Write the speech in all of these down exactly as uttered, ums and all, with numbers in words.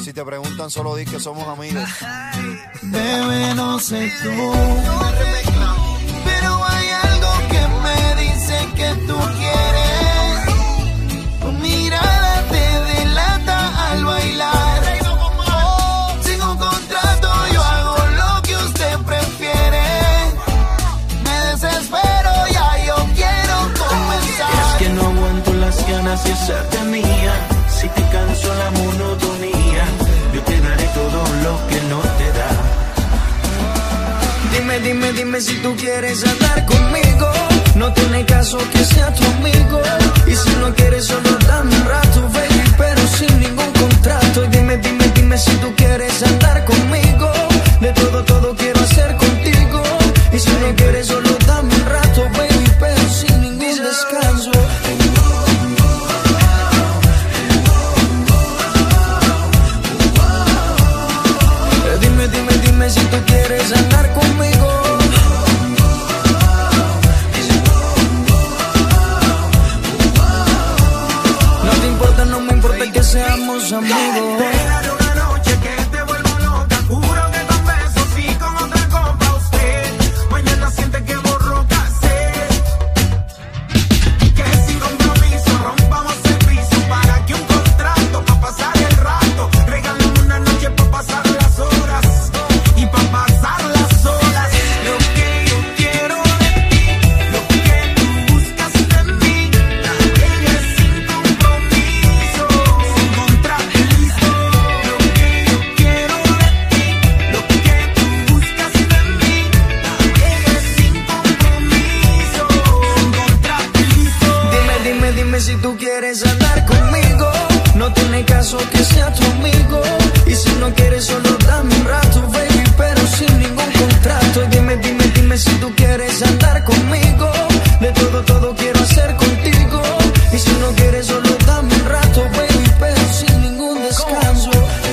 Si te preguntan, solo di que somos amigos. Bebé, no sé tú, pero hay algo que me dice que tú quieres. Tu mirada te delata al bailar. Sin un contrato yo hago lo que usted prefiere. Me desespero, ya yo quiero comenzar. Es que no aguanto las ganas de hacerte mía. Si te canso la monotonía, yo te daré todo lo que no te da. Dime, dime, dime si tú quieres andar conmigo. No tiene caso que sea tu amigo. Y si no quieres solo dame un rato, baby, pero sin ningún contrato. Y dime, dime, dime si tú quieres andar conmigo. De todo, todo quiero hacer contigo. Y si no quieres solo dame un rato, baby, pero sin ningún descanso. Dime, dime, dime si tú quieres andar conmigo. No te importa, no me importa que seamos amigos. Déjale una noche que te vuelvo loca. Juro que con besos y con otra copa usted mañana siente que borró cassette. Que sin compromiso rompamos el piso. Para que un contrato pa' pasar el rato. Regálame una noche pa' pasar las horas y pa' pasar las horas. Lo que yo quiero de ti, lo que tú buscas de mí, ella es sin compromiso, sin contrato listo. Lo que yo quiero de ti, lo que tú buscas de mí, ella es sin compromiso, sin contrato listo. Dime, dime, dime si tú quieres andar conmigo. No tiene caso que sea tu amigo. Y si no quieres solo dame un rato, baby, pero sin ningún contrato. Y dime, dime, dime si tú quieres andar conmigo. De todo, todo quiero hacer contigo. Y si no quieres solo dame un rato, baby, pero sin ningún descanso.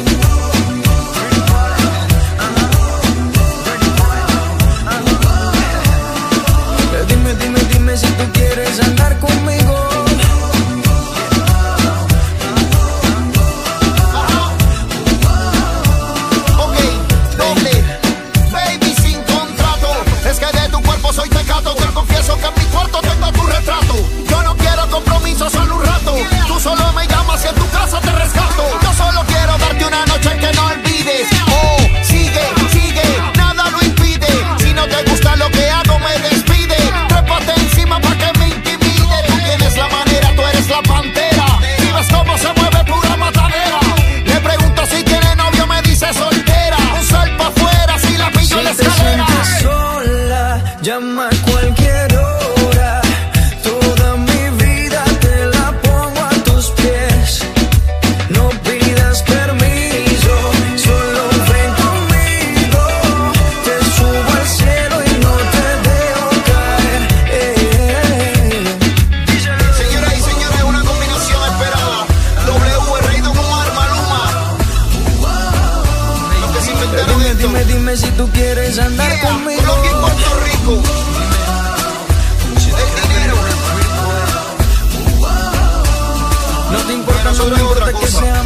Dime, dime, dime si tú quieres andar conmigo. Ok, doble, baby sin contrato. Es que de tu cuerpo soy tecato. Te confieso que en mi cuarto tengo tu retrato. Yo no quiero compromiso, solo un rato. Tú solo me llamas y en tu casa te rescato. Yo solo quiero darte una noche que no olvides. Oh, sigue, sigue, nada lo impide. Si no te gusta lo que hago, me despide. Trépate encima pa' que me intimide. Tú tienes la manera, tú eres la pantera. Si ves cómo se mueve pura matadera. Le pregunto si tiene novio, me dice soltera. Un sal pa' afuera, si la pillo en la Si te escalera. sientes sola, llama a cualquier hora. Toda mi vida te la pongo a tus pies. No pidas permiso, solo ven conmigo. Te subo al cielo y no te dejo caer. Eh. Señoras y señores, una combinación esperada. W, el rey de Omar, Maluma. Los que se inventaron Dime, esto. dime, dime si tú quieres andar Yeah, conmigo. Colombia y Puerto Rico. El dinero. No te importa, no Nosotros me es otra importa que cosa. sea